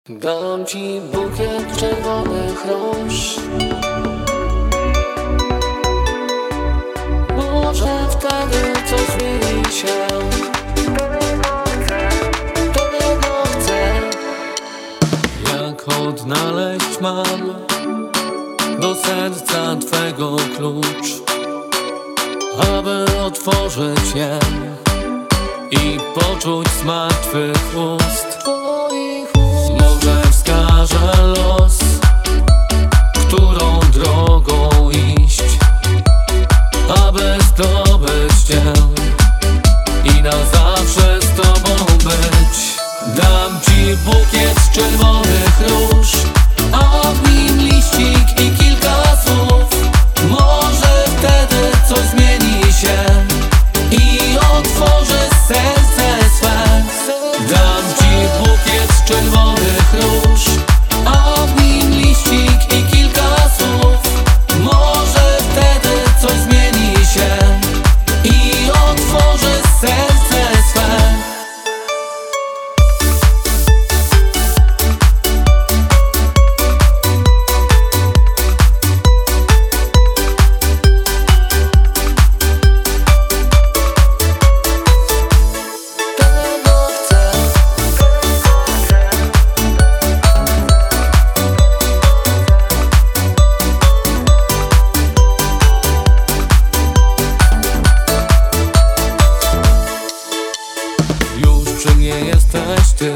Dam ci bukiet czerwonych róż. Może wtedy coś zmieni się. Tego chcę. Jak odnaleźć mam do serca twego klucz, aby otworzyć je i poczuć smak twych ust. Może wskaże los, którą drogą iść, aby zdobyć cię i na zawsze z tobą być. Dam ci bukiet z czerwonych róż, a w nim liścik i kilka słów. Może wtedy coś zmieni się i otworzę serce swe. Dam ci bukiet z czerwonych róż, a w nim liścik i kilka słów. Może wtedy coś zmieni się i otworzę serce swe. Przy mnie jesteś ty,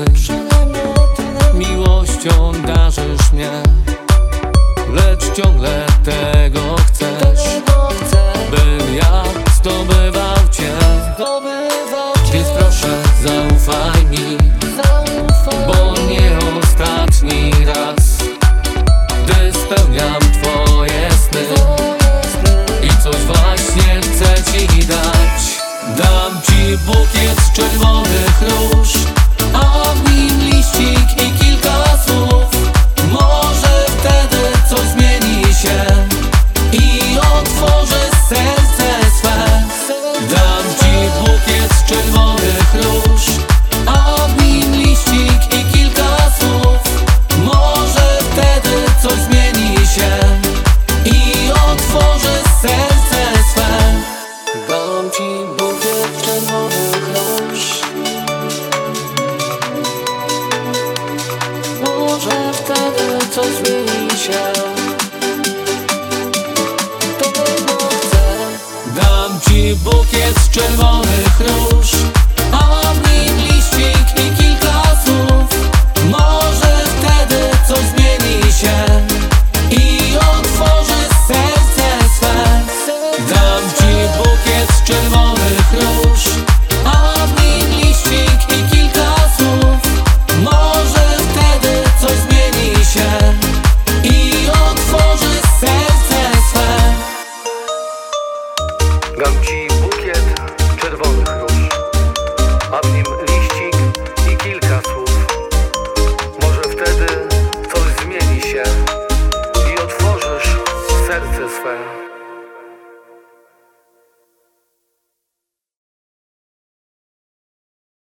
miłością darzysz mnie, lecz ciągle tego chcesz, bym ja zdobywał cię. Więc proszę, zaufaj mi, bo nie ostatni raz, gdy spełniam twoje sny i coś właśnie chcę ci dać. Dam ci bukiet z czerwonych róż, a w nim liścik i kilka słów. Może wtedy coś zmieni się i otworzę serce swe. Dam ci bukiet z czerwonych róż, a w nim liścik i kilka słów. Może wtedy coś zmieni się i otworzę serce swe. Dam ci bukiet czerwonych róż, może wtedy coś zmieni się. Tego chcę. Dam ci bukiet z czerwonych róż,